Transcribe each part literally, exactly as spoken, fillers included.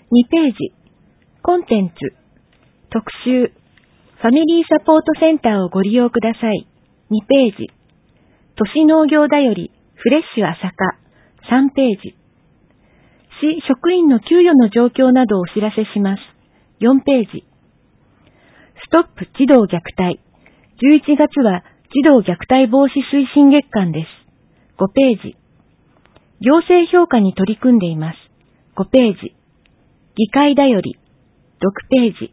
にページ、コンテンツ、特集、ファミリーサポートセンターをご利用ください。にページ、都市農業だより、フレッシュ朝霞、さんページ、市職員の給与の状況などをお知らせします。よんページ、ストップ児童虐待、じゅういちがつは児童虐待防止推進月間です。ごページ、行政評価に取り組んでいます。ごページ、議会だより、ろくページ。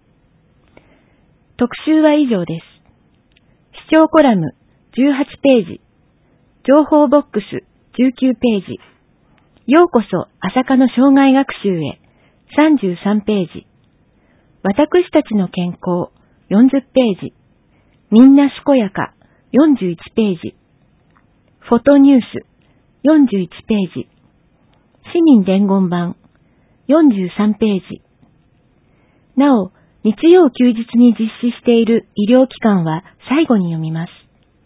特集は以上です。視聴コラム、じゅうはちページ。情報ボックス、じゅうきゅうページ。ようこそ、朝霞の生涯学習へ、さんじゅうさんページ。私たちの健康、よんじゅっページ。みんな健やか、よんじゅういちページ。フォトニュース、よんじゅういちページ。市民伝言版、よんじゅうさんページ。なお、日曜休日に実施している医療機関は最後に読みます。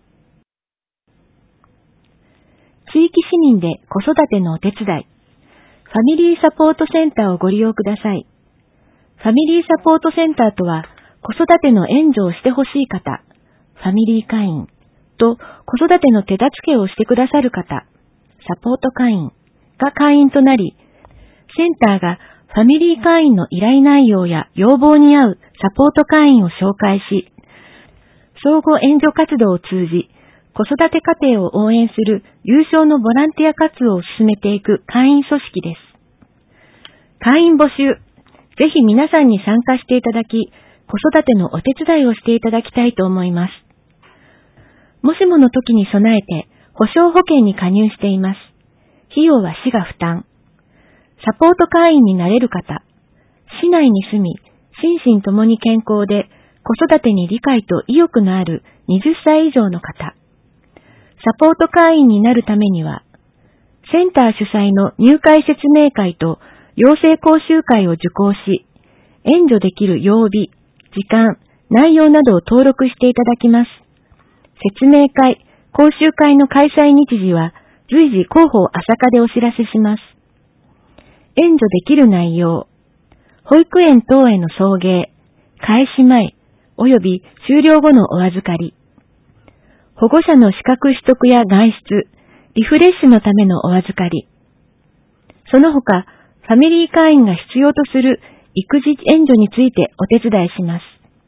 地域市民で子育てのお手伝い、ファミリーサポートセンターをご利用ください。ファミリーサポートセンターとは、子育ての援助をしてほしい方、ファミリー会員と子育ての手助けをしてくださる方、サポート会員が会員となり、センターがファミリー会員の依頼内容や要望に合うサポート会員を紹介し、相互援助活動を通じ、子育て家庭を応援する有償のボランティア活動を進めていく会員組織です。会員募集、ぜひ皆さんに参加していただき、子育てのお手伝いをしていただきたいと思います。もしもの時に備えて、保障保険に加入しています。費用は市が負担。サポート会員になれる方、市内に住み、心身ともに健康で、子育てに理解と意欲のあるはたち以上の方。サポート会員になるためには、センター主催の入会説明会と養成講習会を受講し、援助できる曜日、時間、内容などを登録していただきます。説明会、講習会の開催日時は随時広報朝霞でお知らせします。援助できる内容、保育園等への送迎、開始前、及び終了後のお預かり、保護者の資格取得や外出、リフレッシュのためのお預かり、その他、ファミリー会員が必要とする育児援助についてお手伝いします。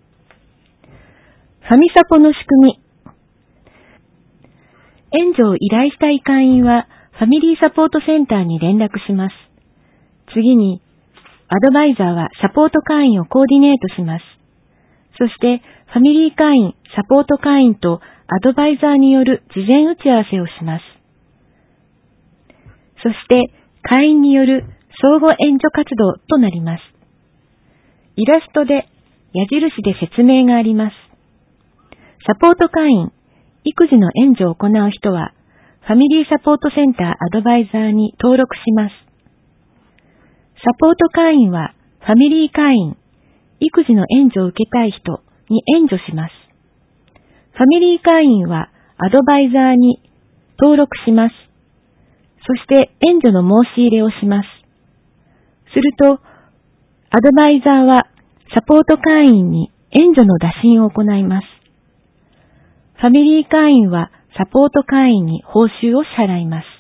ファミサポの仕組み。援助を依頼したい会員は、ファミリーサポートセンターに連絡します。次に、アドバイザーはサポート会員をコーディネートします。そして、ファミリー会員、サポート会員とアドバイザーによる事前打ち合わせをします。そして、会員による相互援助活動となります。イラストで、矢印で説明があります。サポート会員、育児の援助を行う人は、ファミリーサポートセンターアドバイザーに登録します。サポート会員は、ファミリー会員、育児の援助を受けたい人に援助します。ファミリー会員は、アドバイザーに登録します。そして、援助の申し入れをします。すると、アドバイザーは、サポート会員に援助の打診を行います。ファミリー会員は、サポート会員に報酬を支払います。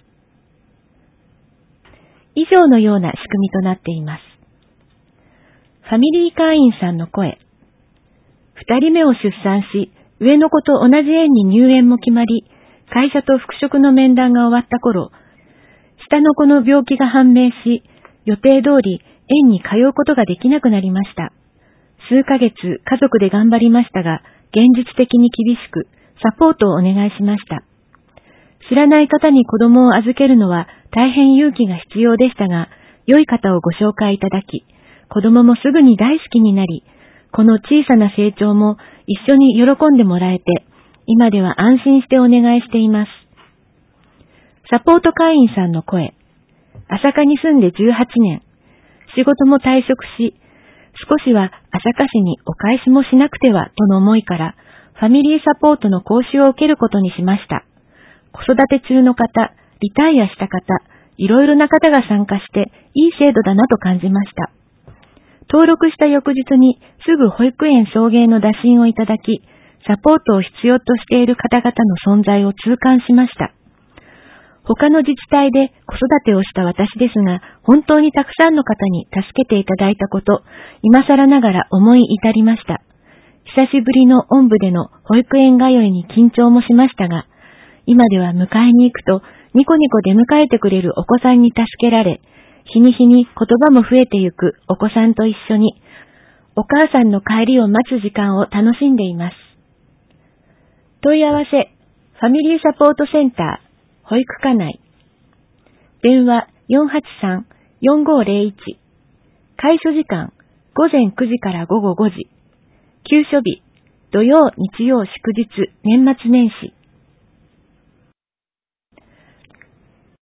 以上のような仕組みとなっています。ファミリー会員さんの声。二人目を出産し、上の子と同じ園に入園も決まり、会社と復職の面談が終わった頃、下の子の病気が判明し、予定通り園に通うことができなくなりました。数ヶ月家族で頑張りましたが、現実的に厳しく、サポートをお願いしました。知らない方に子供を預けるのは大変勇気が必要でしたが、良い方をご紹介いただき、子供もすぐに大好きになり、この小さな成長も一緒に喜んでもらえて、今では安心してお願いしています。サポート会員さんの声。朝霞に住んでじゅうはちねん。仕事も退職し、少しは朝霞市にお返しもしなくてはとの思いから、ファミリーサポートの講習を受けることにしました。子育て中の方、リタイアした方、 いろいろな方が参加していい制度だなと感じました。登録した翌日にすぐ保育園送迎の打診をいただき、サポートを必要としている方々の存在を痛感しました。他の自治体で子育てをした私ですが、本当にたくさんの方に助けていただいたこと、今更ながら思い至りました。久しぶりのおんぶでの保育園通いに緊張もしましたが、今では迎えに行くとニコニコ出迎えてくれるお子さんに助けられ、日に日に言葉も増えてゆくお子さんと一緒に、お母さんの帰りを待つ時間を楽しんでいます。問い合わせ、ファミリーサポートセンター、保育課内。電話 よんはちさん よんごーぜろいち。開所時間、午前くじから午後ごじ。休所日、土曜、日曜、祝日、年末年始。